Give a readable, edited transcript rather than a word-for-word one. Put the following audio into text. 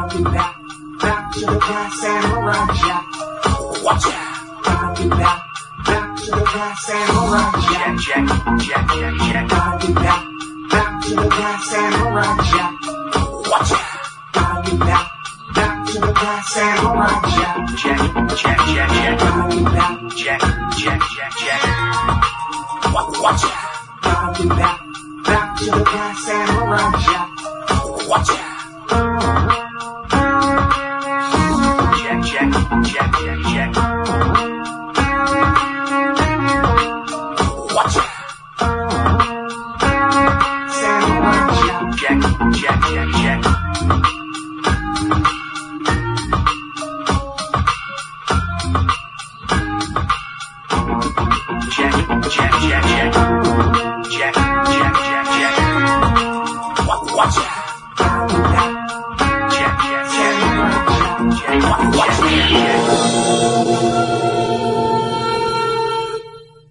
do that. Back to the past and around, yeah. Watch out. I'll do that. Back to the past and around, yeah. Check. I'll do that. Back to the past and around, yeah. Watch out. I'll do that. Back to the past and around, yeah. Check. I'll do that. Check. Watch out. I'll do that. Back to the past and around, yeah. Watch out. Check. Watch out. Stand around, yeah. Check. Watch out. Watch out.